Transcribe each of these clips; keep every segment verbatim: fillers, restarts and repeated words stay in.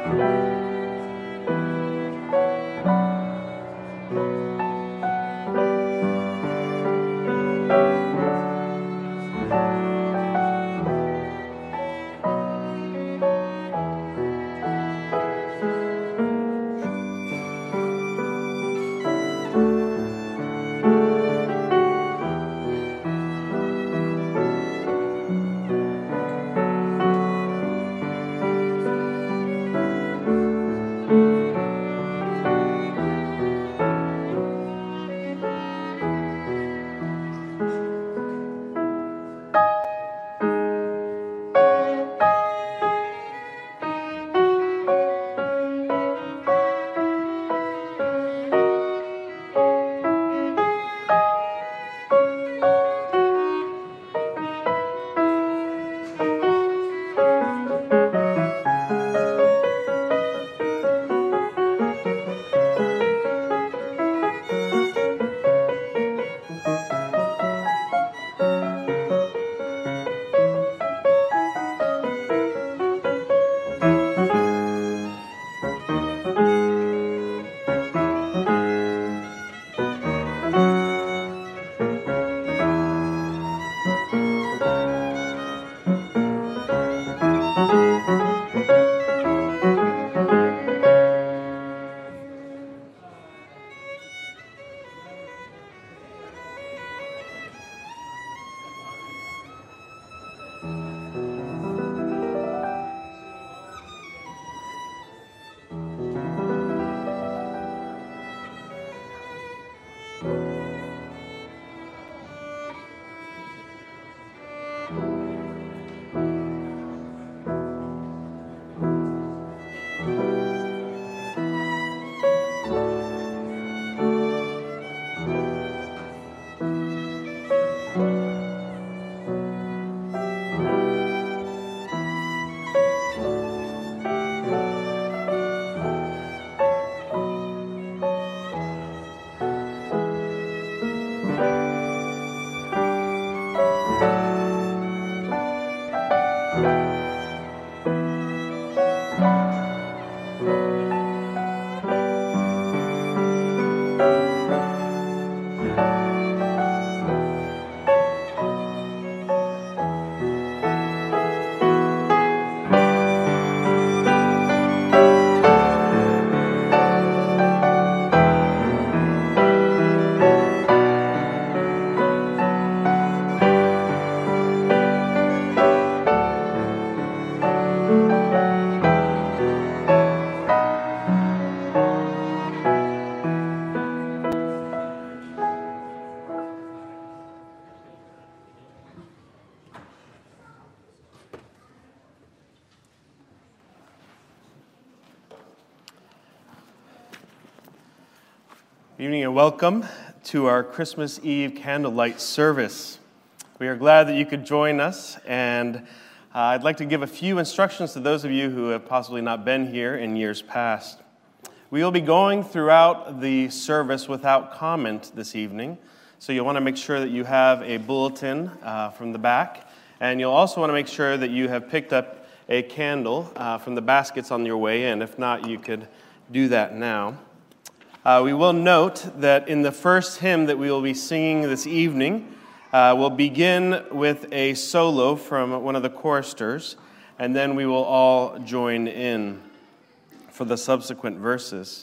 Good evening and welcome to our Christmas Eve candlelight service. We are glad that you could join us, and uh, I'd like to give a few instructions to those of you who have possibly not been here in years past. We will be going throughout the service without comment this evening, so you'll want to make sure that you have a bulletin uh, from the back, and you'll also want to make sure that you have picked up a candle uh, from the baskets on your way in. If not, you could do that now. Uh, we will note that in the first hymn that we will be singing this evening, uh, we'll begin with a solo from one of the choristers, and then we will all join in for the subsequent verses.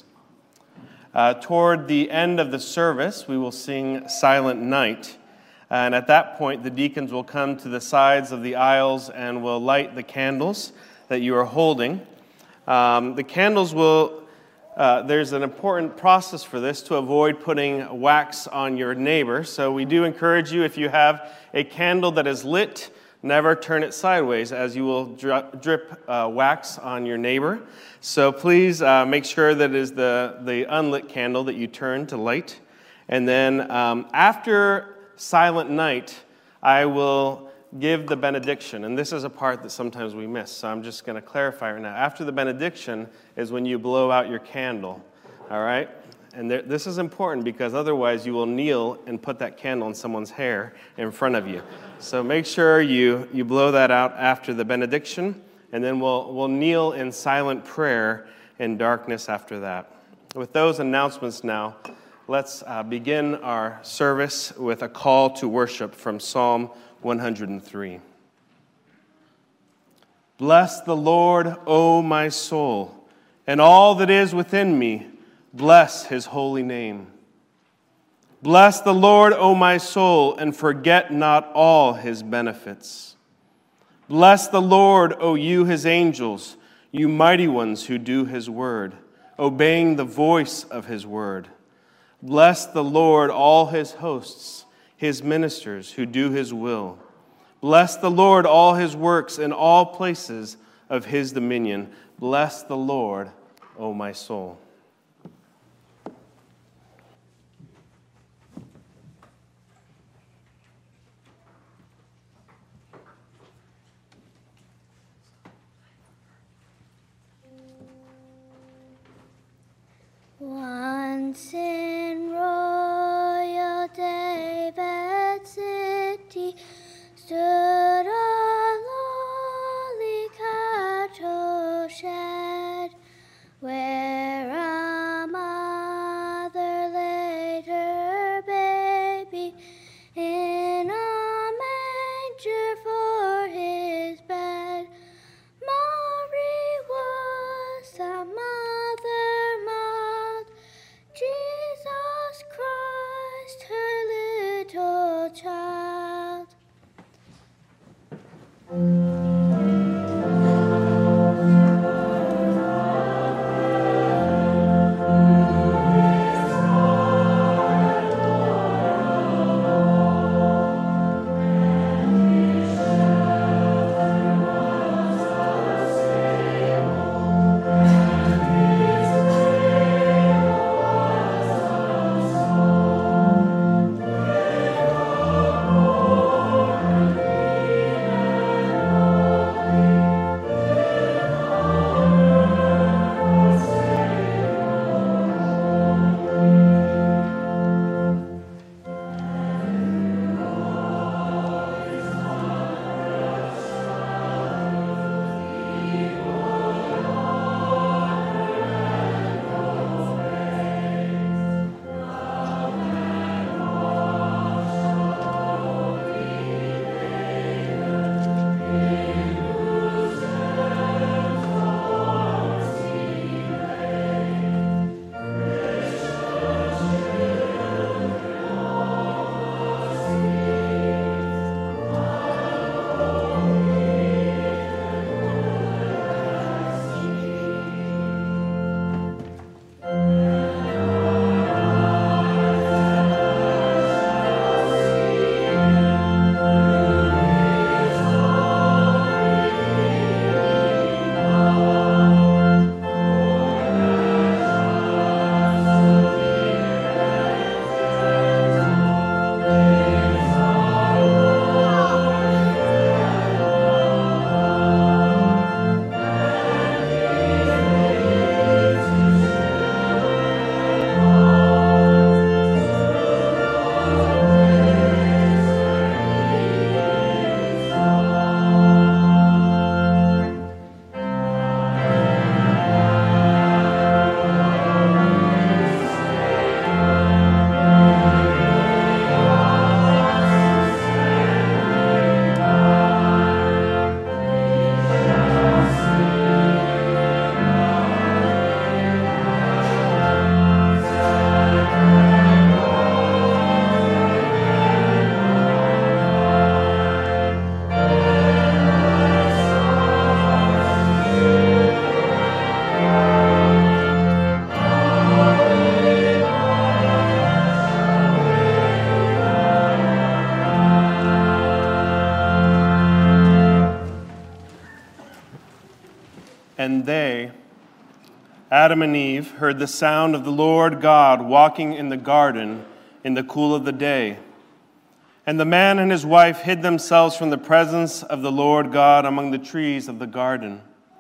Uh, toward the end of the service, we will sing Silent Night, and at that point, the deacons will come to the sides of the aisles and will light the candles that you are holding. Um, the candles will Uh, there's an important process for this to avoid putting wax on your neighbor. So we do encourage you, if you have a candle that is lit, never turn it sideways, as you will drip, drip uh, wax on your neighbor. So please uh, make sure that it is the, the unlit candle that you turn to light. And then um, after Silent Night, I will give the benediction, and this is a part that sometimes we miss, so I'm just going to clarify right now. After the benediction is when you blow out your candle, all right? And there, this is important because otherwise you will kneel and put that candle in someone's hair in front of you. So make sure you, you blow that out after the benediction, and then we'll, we'll kneel in silent prayer in darkness after that. With those announcements now, let's uh, begin our service with a call to worship from Psalm one hundred three. Bless the Lord, O my soul, and all that is within me, bless his holy name. Bless the Lord, O my soul, and forget not all his benefits. Bless the Lord, O you his angels, you mighty ones who do his word, obeying the voice of his word. Bless the Lord, all his hosts, his ministers who do his will. Bless the Lord, all his works in all places of his dominion. Bless the Lord, O my soul. Once in royal David's city stood a lowly cattle shed, where a mother laid her baby in a manger for his bed. Mary was the mother mild, Jesus Christ, her little child. And they, Adam and Eve, heard the sound of the Lord God walking in the garden in the cool of the day. And the man and his wife hid themselves from the presence of the Lord God among the trees of the garden.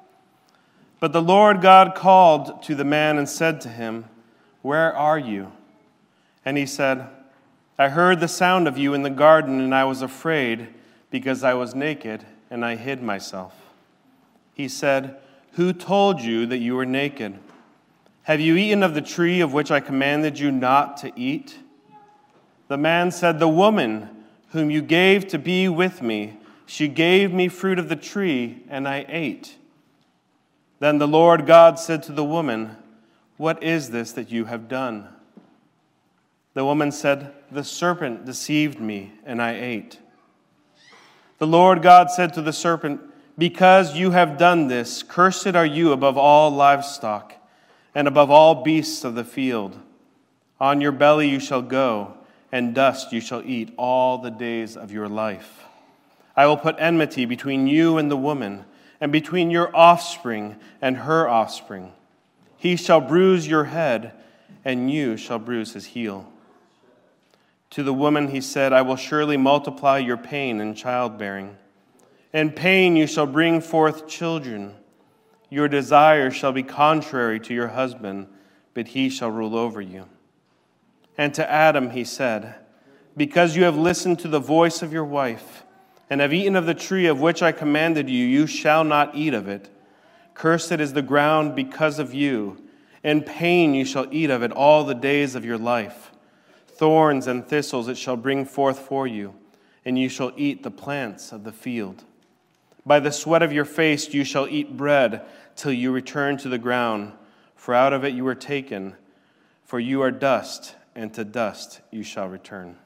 But the Lord God called to the man and said to him, "Where are you?" And he said, "I heard the sound of you in the garden, and I was afraid because I was naked, and I hid myself." He said, "Who told you that you were naked? Have you eaten of the tree of which I commanded you not to eat?" The man said, "The woman whom you gave to be with me, she gave me fruit of the tree, and I ate." Then the Lord God said to the woman, "What is this that you have done?" The woman said, "The serpent deceived me, and I ate." The Lord God said to the serpent, "Because you have done this, cursed are you above all livestock, and above all beasts of the field. On your belly you shall go, and dust you shall eat all the days of your life. I will put enmity between you and the woman, and between your offspring and her offspring. He shall bruise your head, and you shall bruise his heel." To the woman he said, "I will surely multiply your pain in childbearing. In pain you shall bring forth children. Your desire shall be contrary to your husband, but he shall rule over you." And to Adam he said, "Because you have listened to the voice of your wife, and have eaten of the tree of which I commanded you, you shall not eat of it. Cursed is the ground because of you. In pain you shall eat of it all the days of your life. Thorns and thistles it shall bring forth for you, and you shall eat the plants of the field. By the sweat of your face you shall eat bread till you return to the ground, for out of it you were taken, for you are dust, and to dust you shall return."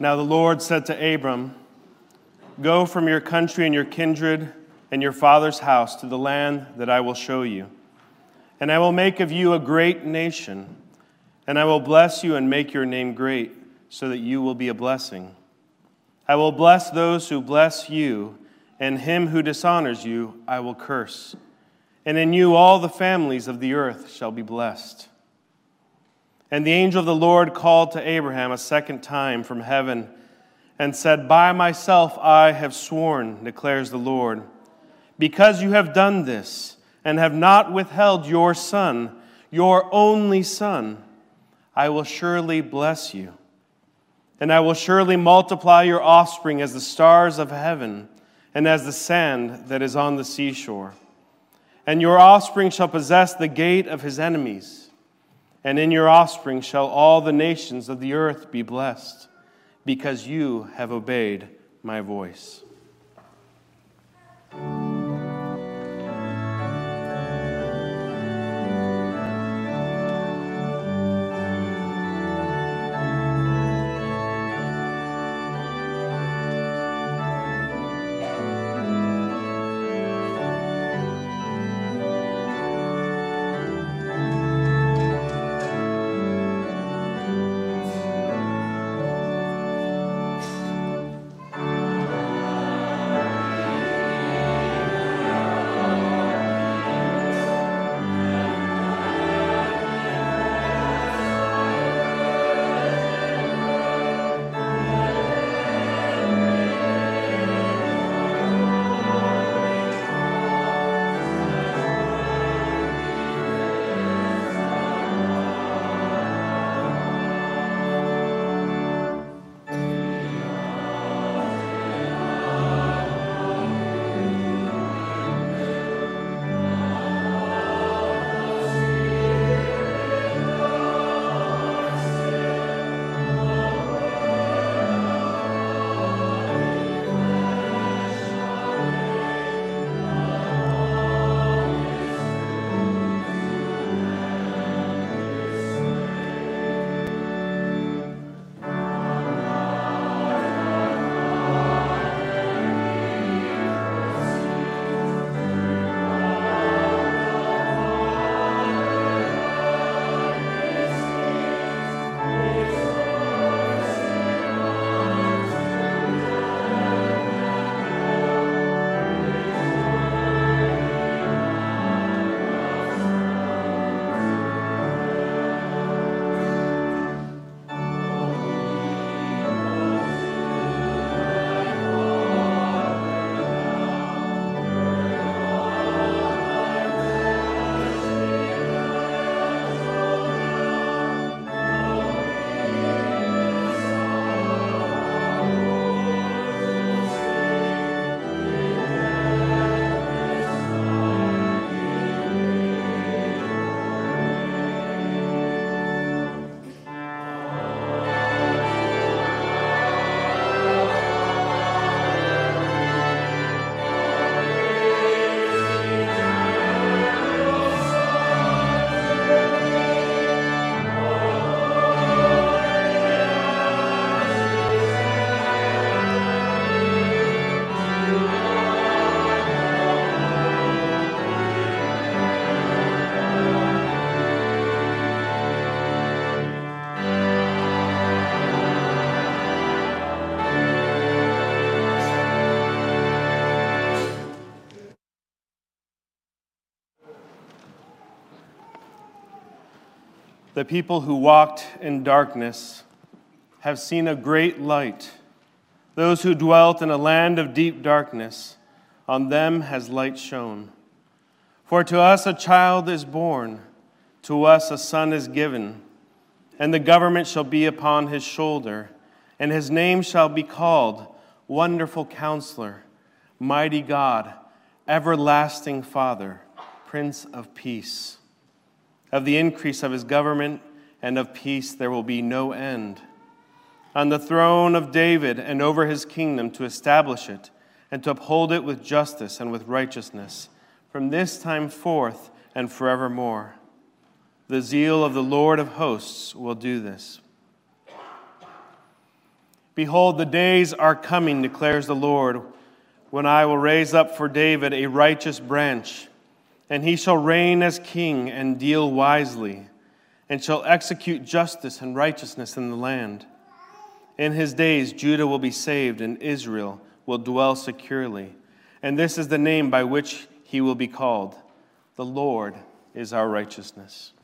Now the Lord said to Abram, "Go from your country and your kindred and your father's house to the land that I will show you. And I will make of you a great nation, and I will bless you and make your name great, so that you will be a blessing. I will bless those who bless you, and him who dishonors you I will curse. And in you all the families of the earth shall be blessed." And the angel of the Lord called to Abraham a second time from heaven and said, "By myself I have sworn, declares the Lord, because you have done this and have not withheld your son, your only son, I will surely bless you. And I will surely multiply your offspring as the stars of heaven and as the sand that is on the seashore. And your offspring shall possess the gate of his enemies. And in your offspring shall all the nations of the earth be blessed, because you have obeyed my voice." The people who walked in darkness have seen a great light. Those who dwelt in a land of deep darkness, on them has light shone. For to us a child is born, to us a son is given, and the government shall be upon his shoulder, and his name shall be called Wonderful Counselor, Mighty God, Everlasting Father, Prince of Peace. Of the increase of his government and of peace there will be no end. On the throne of David and over his kingdom, to establish it and to uphold it with justice and with righteousness from this time forth and forevermore. The zeal of the Lord of hosts will do this. Behold, the days are coming, declares the Lord, when I will raise up for David a righteous branch, and he shall reign as king and deal wisely, and shall execute justice and righteousness in the land. In his days Judah will be saved, and Israel will dwell securely. And this is the name by which he will be called: the Lord is our righteousness.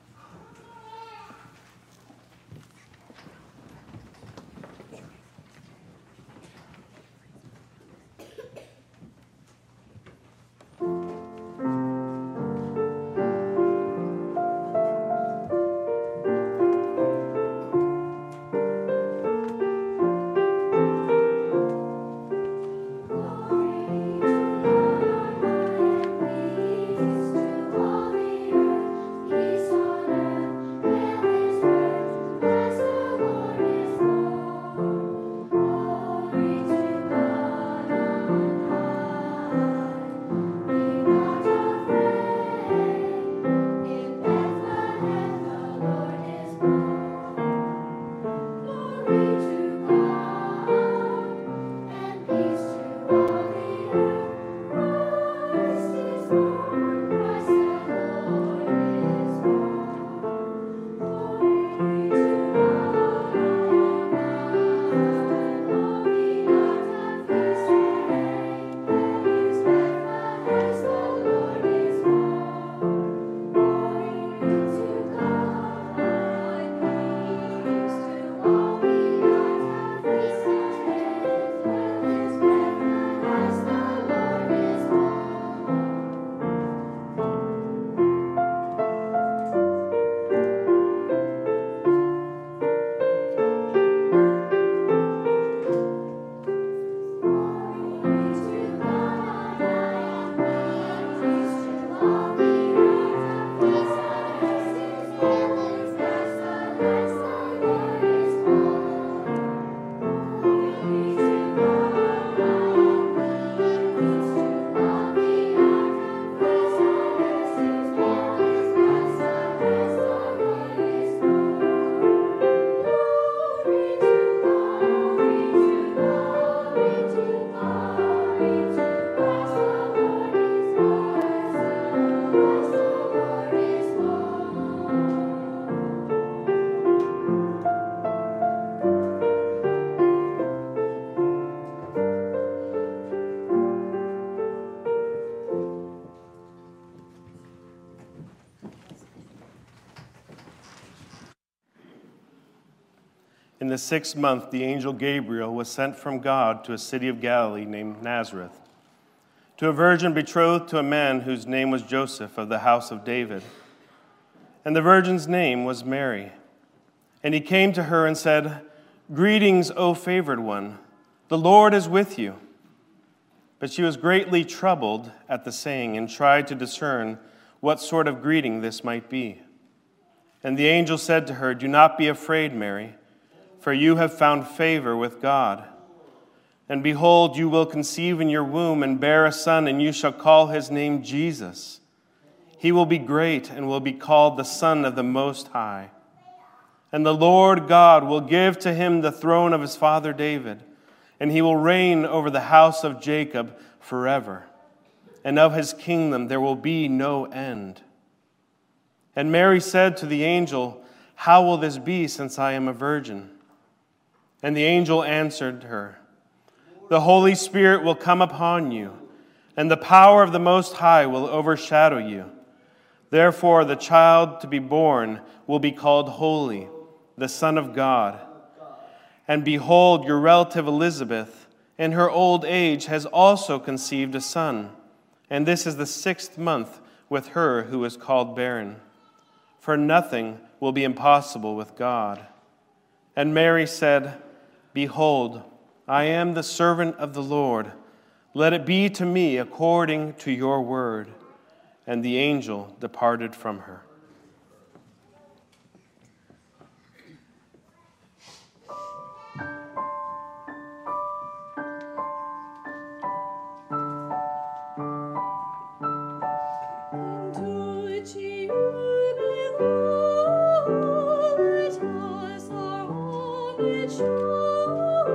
In the sixth month, the angel Gabriel was sent from God to a city of Galilee named Nazareth, to a virgin betrothed to a man whose name was Joseph of the house of David. And the virgin's name was Mary. And he came to her and said, "Greetings, O favored one, the Lord is with you." But she was greatly troubled at the saying and tried to discern what sort of greeting this might be. And the angel said to her, "Do not be afraid, Mary, for you have found favor with God. And behold, you will conceive in your womb and bear a son, and you shall call his name Jesus. He will be great and will be called the Son of the Most High. And the Lord God will give to him the throne of his father David, and he will reign over the house of Jacob forever. And of his kingdom there will be no end." And Mary said to the angel, "How will this be, since I am a virgin?" And the angel answered her, "The Holy Spirit will come upon you, and the power of the Most High will overshadow you. Therefore the child to be born will be called Holy, the Son of God. And behold, your relative Elizabeth, in her old age, has also conceived a son, and this is the sixth month with her who is called barren. For nothing will be impossible with God." And Mary said, "Behold, I am the servant of the Lord. Let it be to me according to your word." And the angel departed from her. Sure.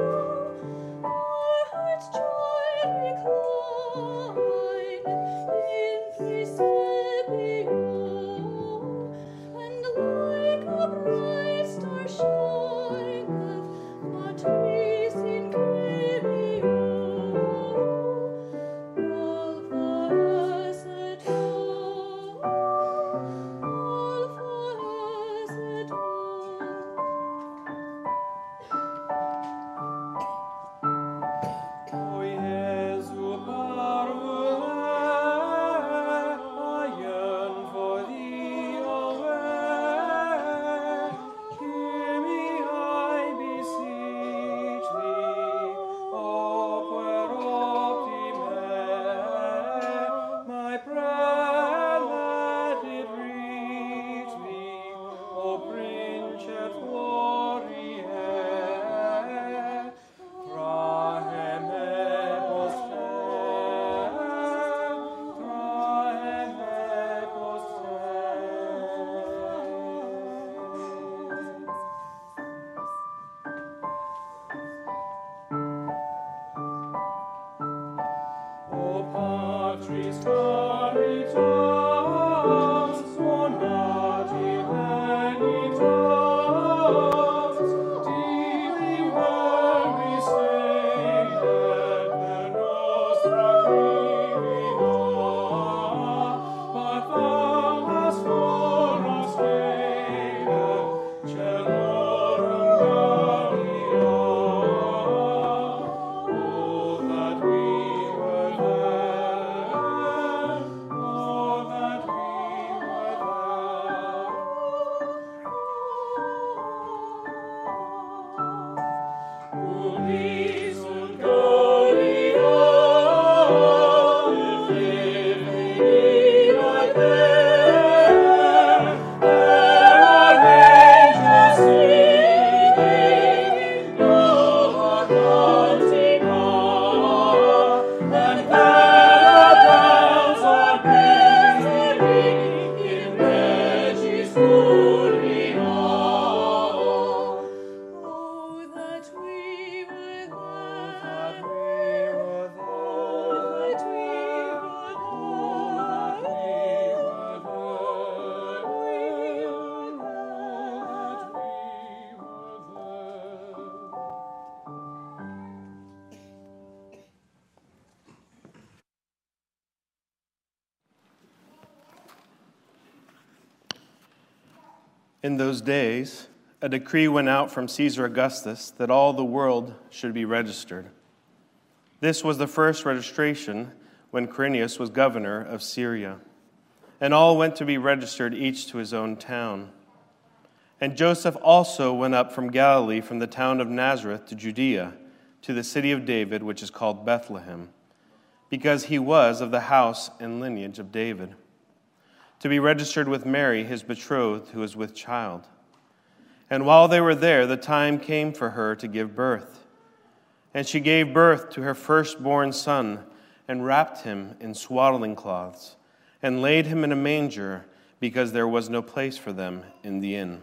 In those days, a decree went out from Caesar Augustus that all the world should be registered. This was the first registration when Quirinius was governor of Syria, and all went to be registered, each to his own town. And Joseph also went up from Galilee, from the town of Nazareth to Judea, to the city of David, which is called Bethlehem, because he was of the house and lineage of David, to be registered with Mary, his betrothed, who was with child. And while they were there, the time came for her to give birth. And she gave birth to her firstborn son, and wrapped him in swaddling cloths, and laid him in a manger, because there was no place for them in the inn.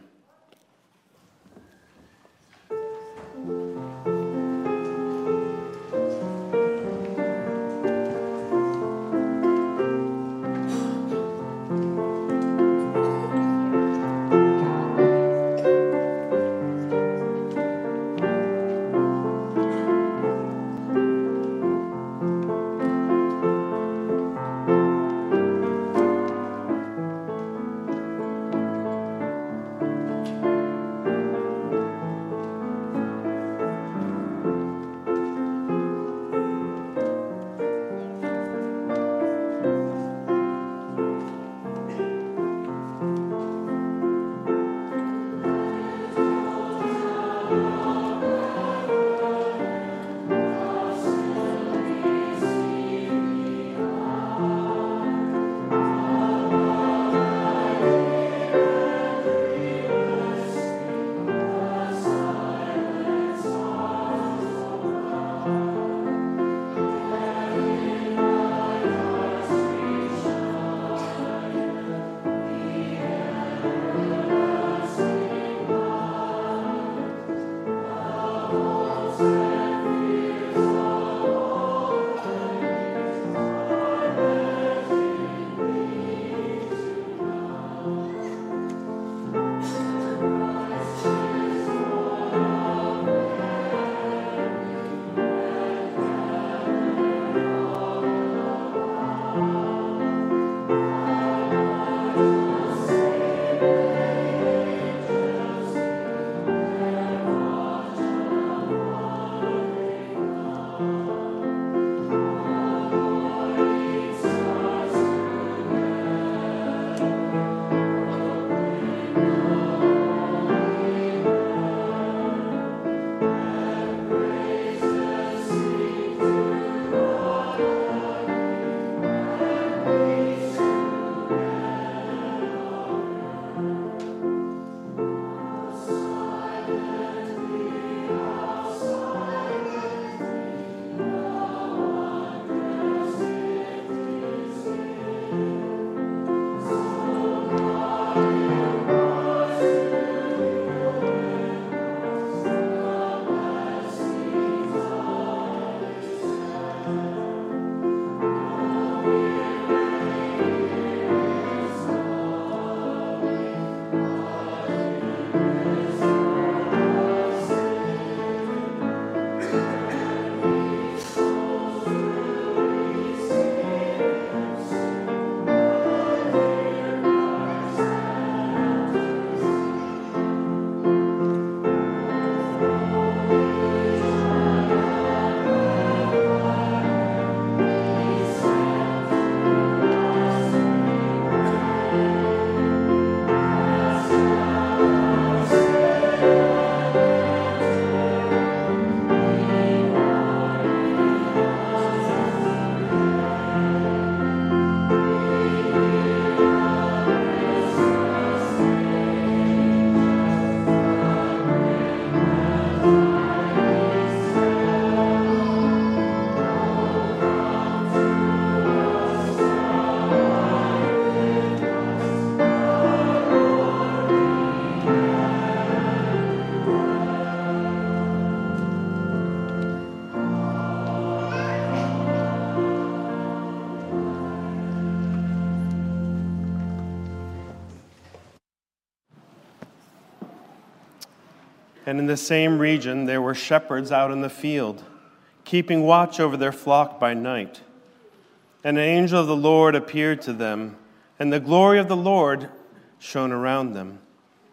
And in the same region there were shepherds out in the field, keeping watch over their flock by night. And an angel of the Lord appeared to them, and the glory of the Lord shone around them,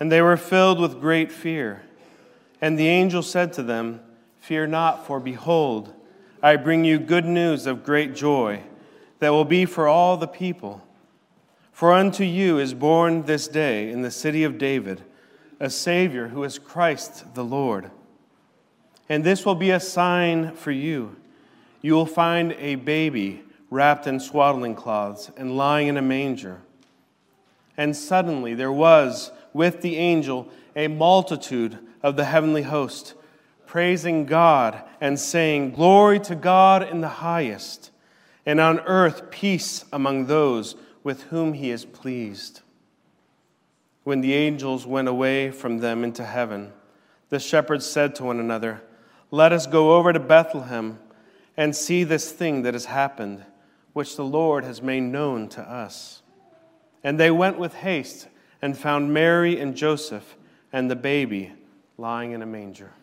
and they were filled with great fear. And the angel said to them, "Fear not, for behold, I bring you good news of great joy that will be for all the people. For unto you is born this day in the city of David a Savior who is Christ the Lord. And this will be a sign for you. You will find a baby wrapped in swaddling cloths and lying in a manger." And suddenly there was with the angel a multitude of the heavenly host, praising God and saying, "Glory to God in the highest, and on earth peace among those with whom he is pleased." When the angels went away from them into heaven, the shepherds said to one another, "Let us go over to Bethlehem and see this thing that has happened, which the Lord has made known to us." And they went with haste and found Mary and Joseph and the baby lying in a manger.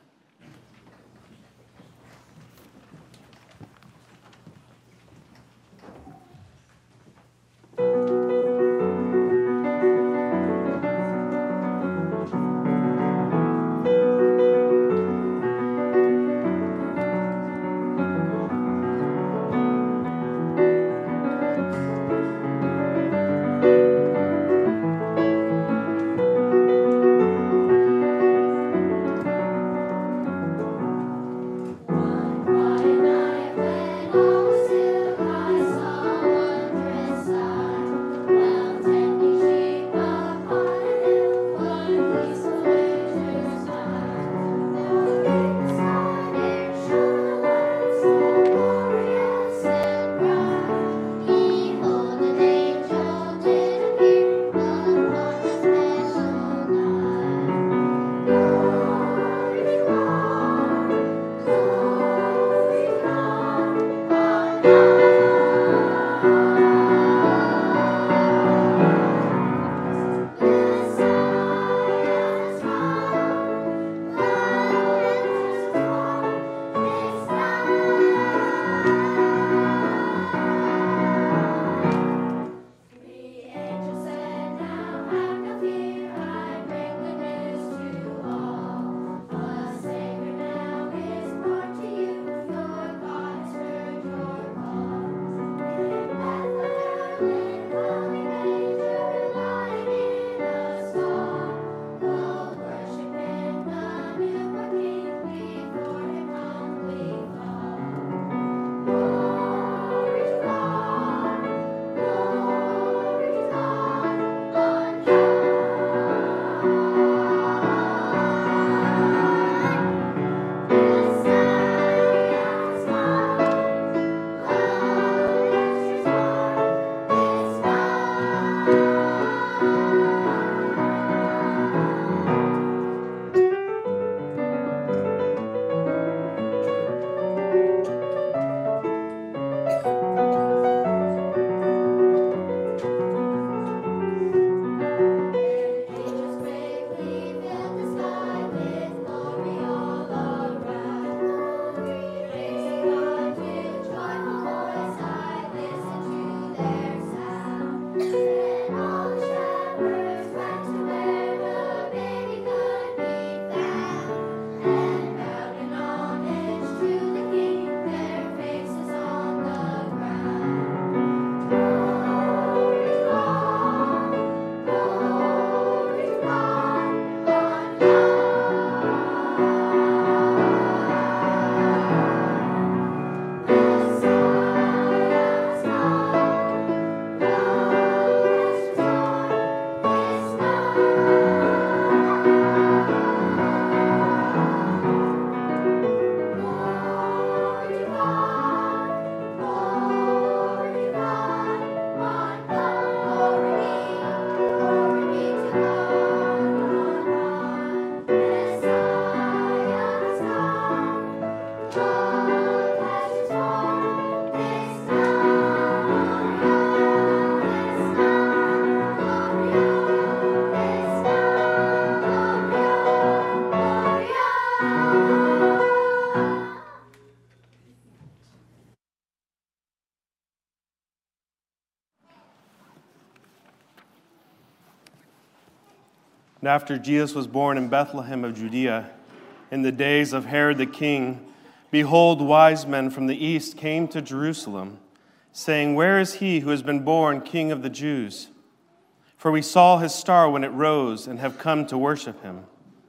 And after Jesus was born in Bethlehem of Judea, in the days of Herod the king, behold, wise men from the east came to Jerusalem, saying, "Where is he who has been born King of the Jews? For we saw his star when it rose and have come to worship him."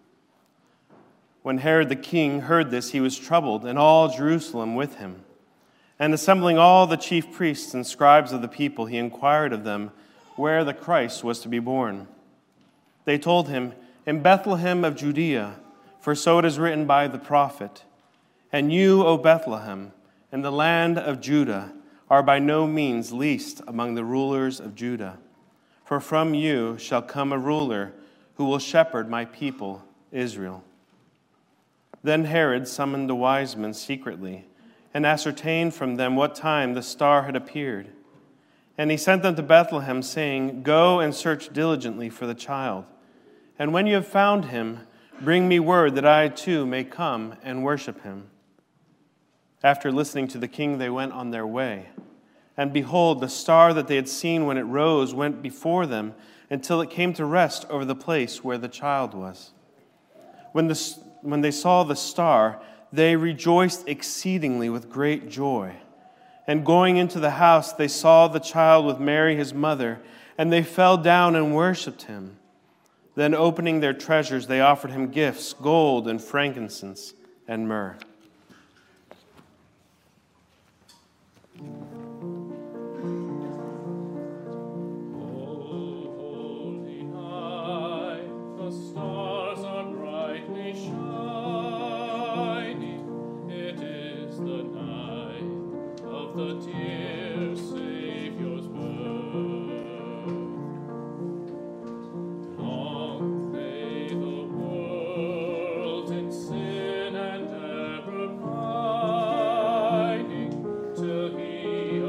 When Herod the king heard this, he was troubled, and all Jerusalem with him. And assembling all the chief priests and scribes of the people, he inquired of them where the Christ was to be born. They told him, "In Bethlehem of Judea, for so it is written by the prophet, 'And you, O Bethlehem, in the land of Judah, are by no means least among the rulers of Judah. For from you shall come a ruler who will shepherd my people Israel.'" Then Herod summoned the wise men secretly and ascertained from them what time the star had appeared. And he sent them to Bethlehem, saying, "Go and search diligently for the child. And when you have found him, bring me word that I too may come and worship him." After listening to the king, they went on their way. And behold, the star that they had seen when it rose went before them until it came to rest over the place where the child was. When, the, when they saw the star, they rejoiced exceedingly with great joy. And going into the house, they saw the child with Mary his mother, and they fell down and worshipped him. Then opening their treasures, they offered him gifts, gold and frankincense and myrrh. He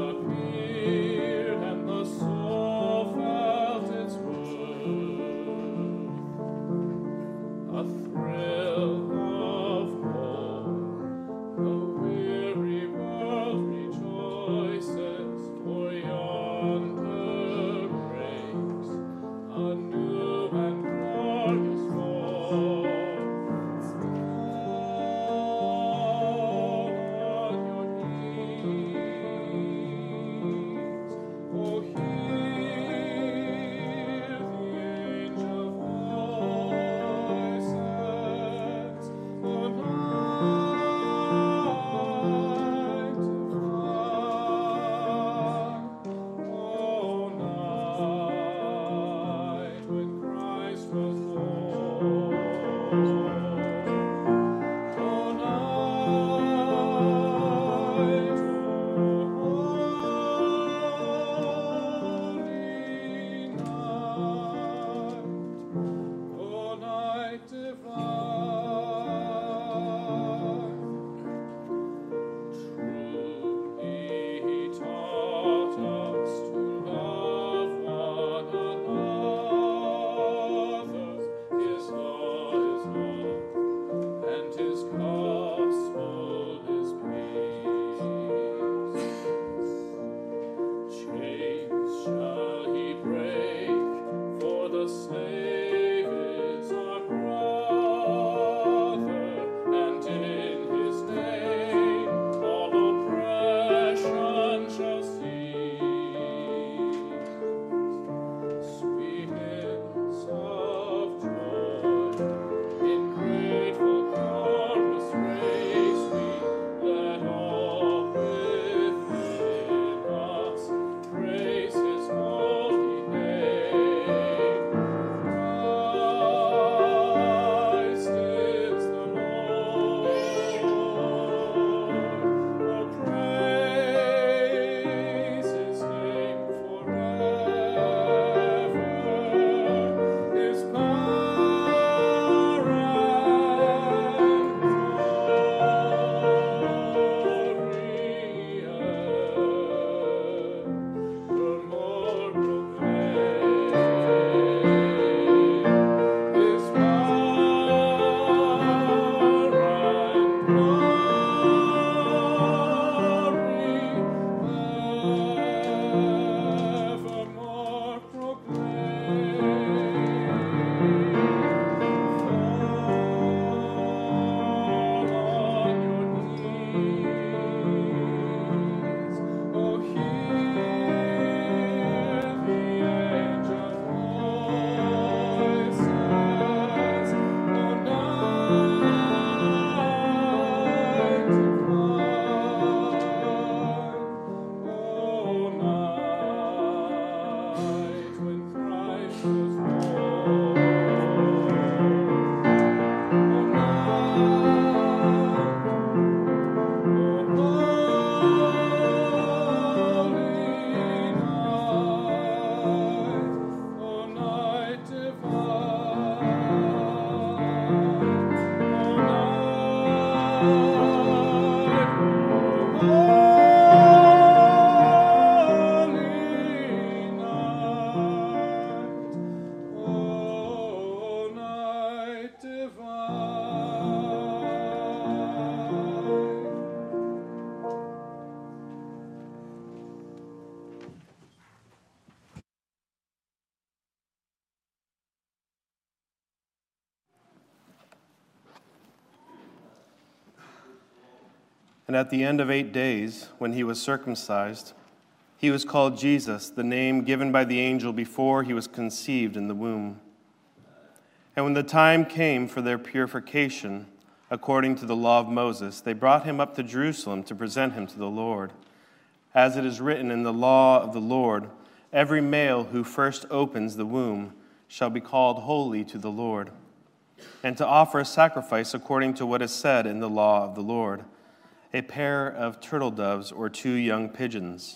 And at the end of eight days, when he was circumcised, he was called Jesus, the name given by the angel before he was conceived in the womb. And when the time came for their purification, according to the law of Moses, they brought him up to Jerusalem to present him to the Lord. As it is written in the law of the Lord, every male who first opens the womb shall be called holy to the Lord, and to offer a sacrifice according to what is said in the law of the Lord, a pair of turtle doves or two young pigeons.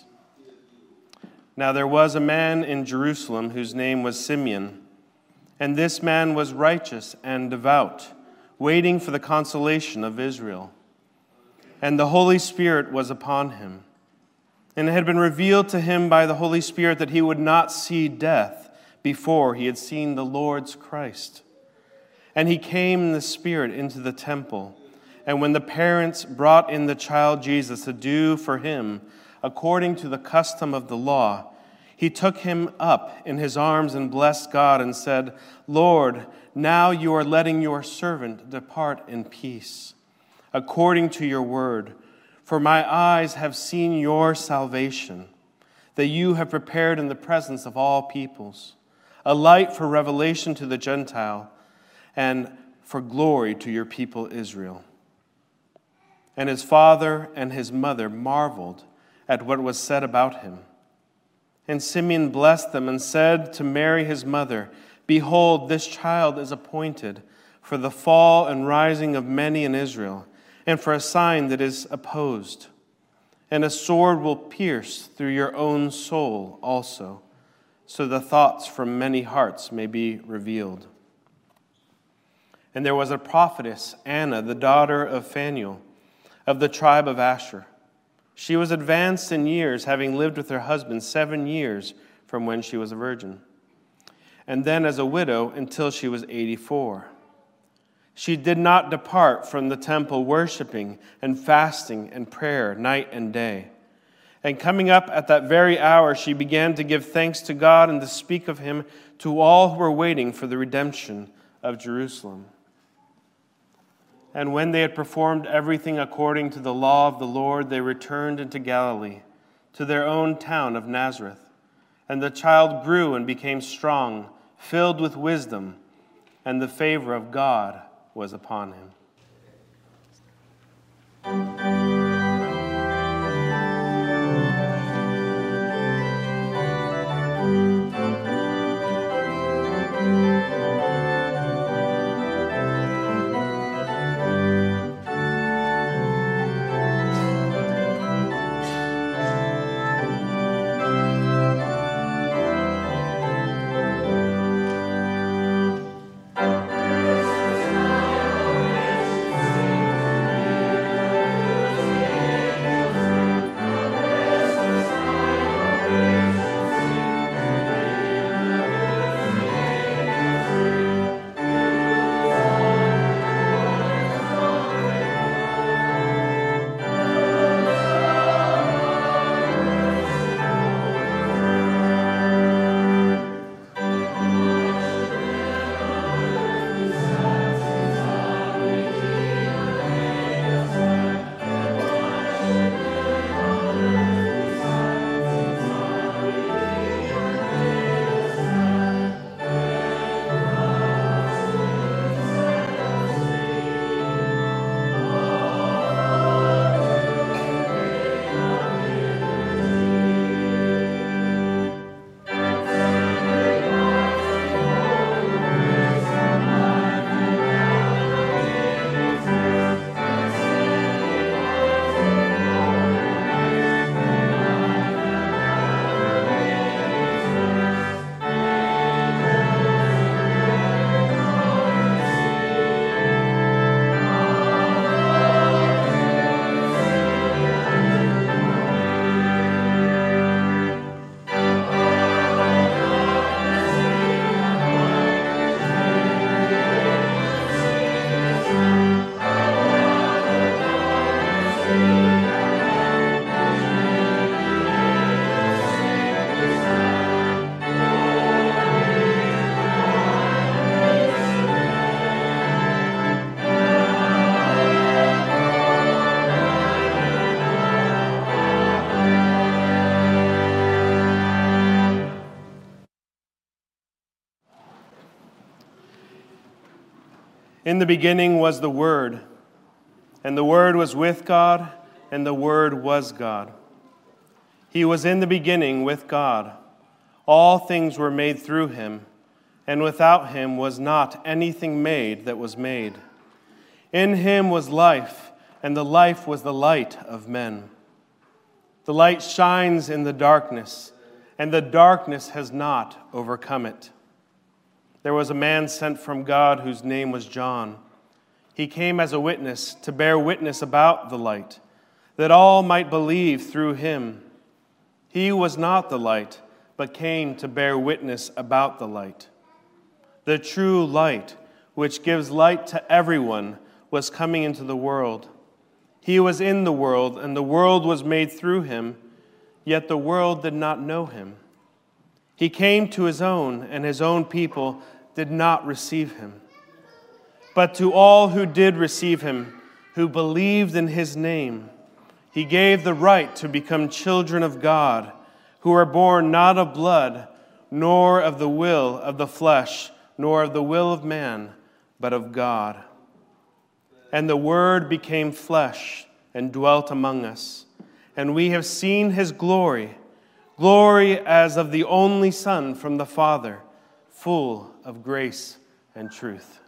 Now there was a man in Jerusalem whose name was Simeon, and this man was righteous and devout, waiting for the consolation of Israel. And the Holy Spirit was upon him. And it had been revealed to him by the Holy Spirit that he would not see death before he had seen the Lord's Christ. And he came in the Spirit into the temple. And when the parents brought in the child Jesus to do for him according to the custom of the law, he took him up in his arms and blessed God and said, Lord, now you are letting your servant depart in peace, according to your word. For my eyes have seen your salvation, that you have prepared in the presence of all peoples, a light for revelation to the Gentile and for glory to your people Israel. And his father and his mother marveled at what was said about him. And Simeon blessed them and said to Mary his mother, Behold, this child is appointed for the fall and rising of many in Israel, and for a sign that is opposed. And a sword will pierce through your own soul also, so the thoughts from many hearts may be revealed. And there was a prophetess, Anna, the daughter of Phanuel, of the tribe of Asher. She was advanced in years, having lived with her husband seven years from when she was a virgin, and then as a widow until she was eighty-four. She did not depart from the temple, worshiping and fasting and prayer night and day. And coming up at that very hour, she began to give thanks to God and to speak of him to all who were waiting for the redemption of Jerusalem. And when they had performed everything according to the law of the Lord, they returned into Galilee, to their own town of Nazareth. And the child grew and became strong, filled with wisdom, and the favor of God was upon him. In the beginning was the Word, and the Word was with God, and the Word was God. He was in the beginning with God. All things were made through him, and without him was not anything made that was made. In him was life, and the life was the light of men. The light shines in the darkness, and the darkness has not overcome it. There was a man sent from God whose name was John. He came as a witness to bear witness about the light, that all might believe through him. He was not the light, but came to bear witness about the light. The true light, which gives light to everyone, was coming into the world. He was in the world, and the world was made through him, yet the world did not know him. He came to his own, and his own people did not receive him. But to all who did receive him, who believed in his name, he gave the right to become children of God, who are born not of blood, nor of the will of the flesh, nor of the will of man, but of God. And the Word became flesh and dwelt among us, and we have seen his glory, glory as of the only Son from the Father, full of grace and truth.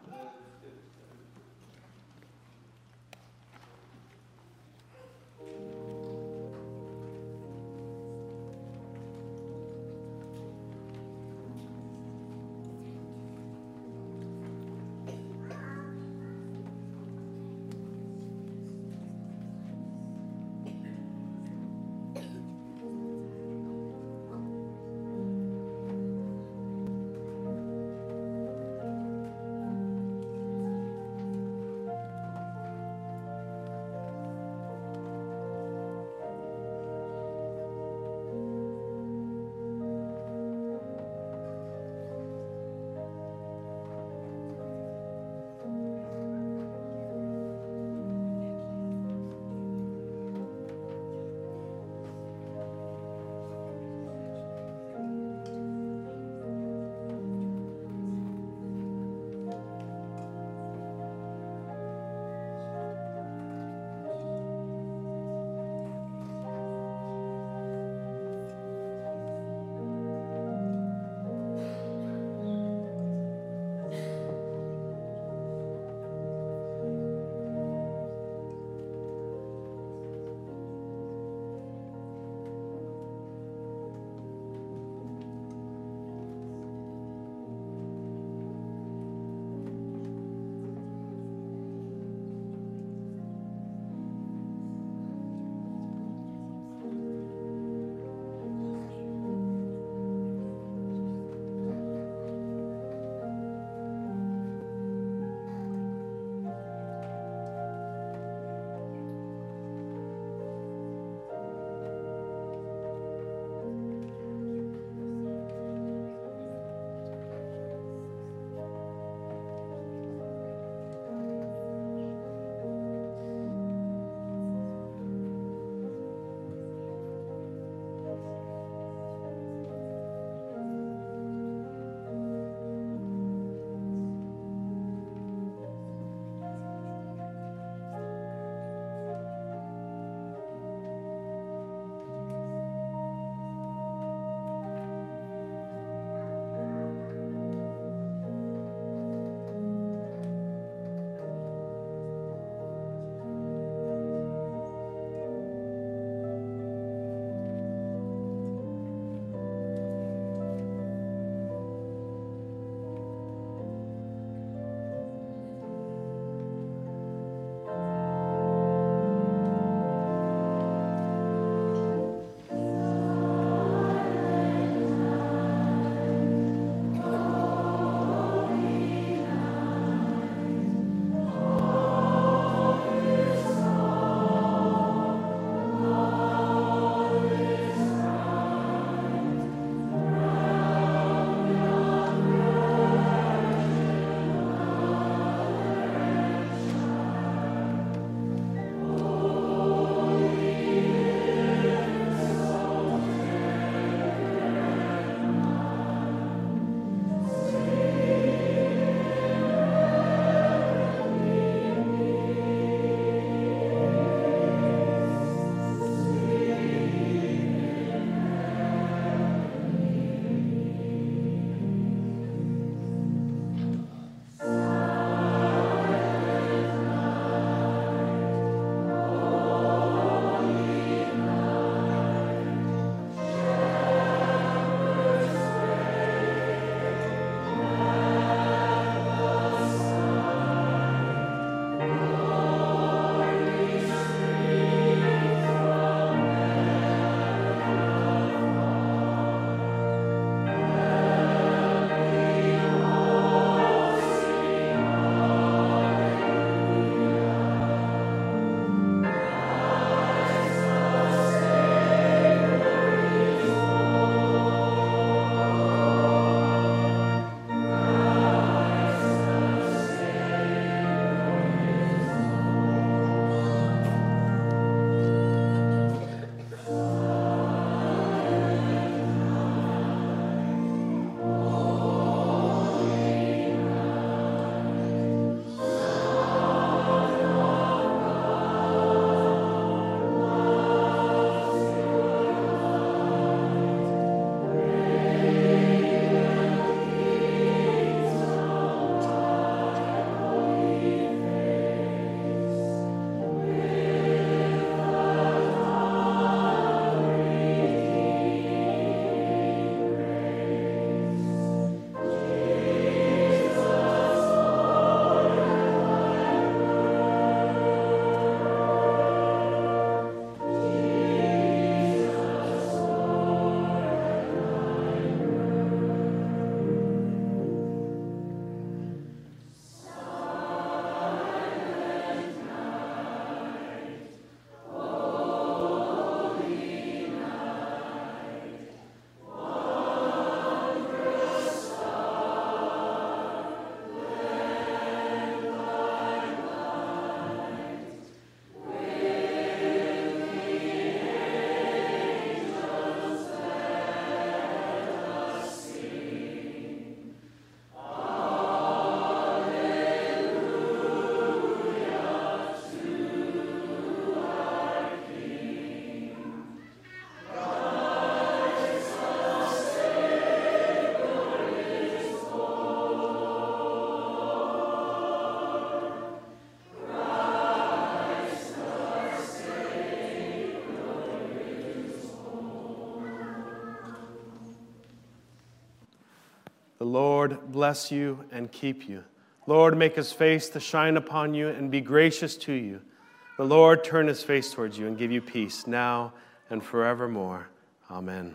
The Lord bless you and keep you. Lord, make his face to shine upon you and be gracious to you. The Lord turn his face towards you and give you peace now and forevermore. Amen.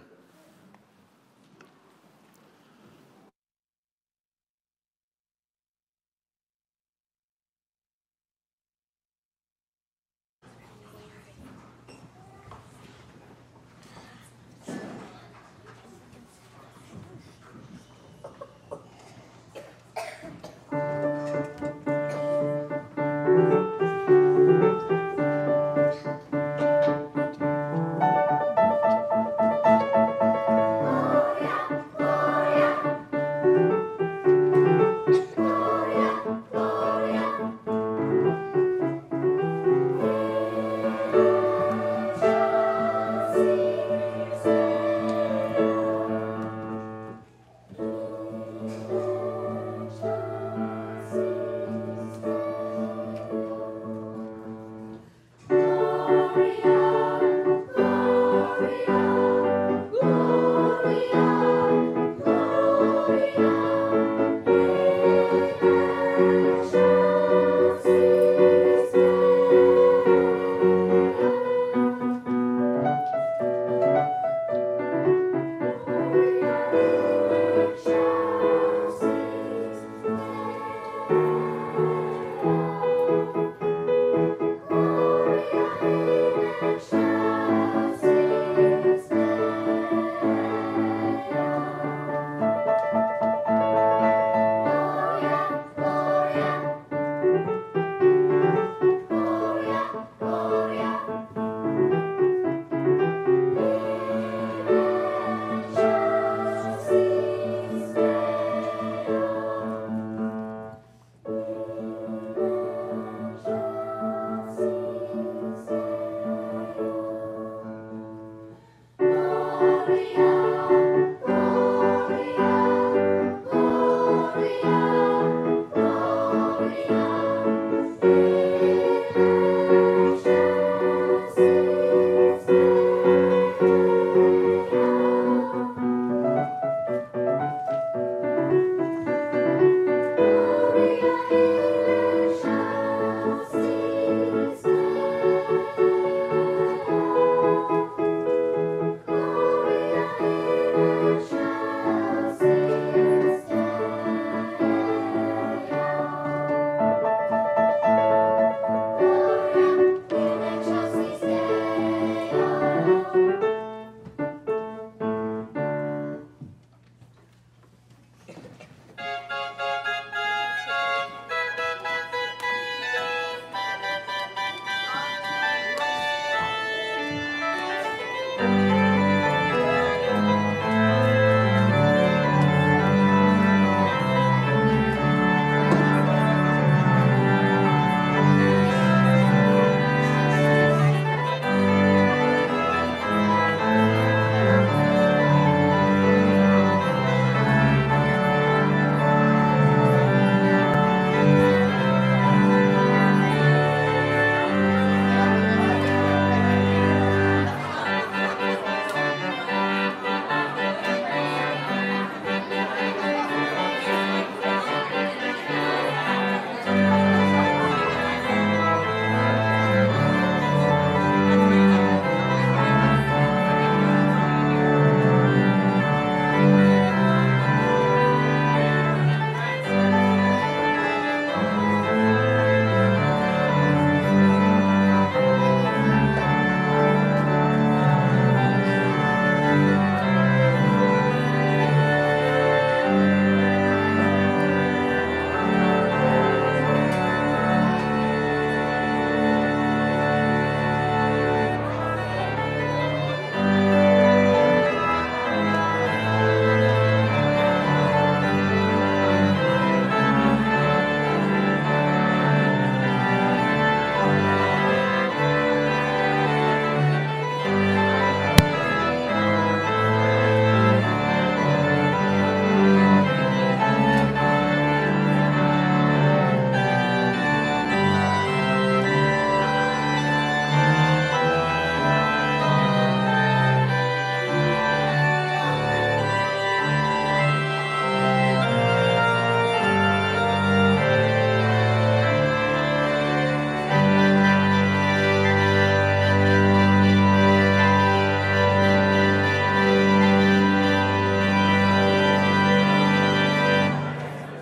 Gloria, Gloria, Gloria.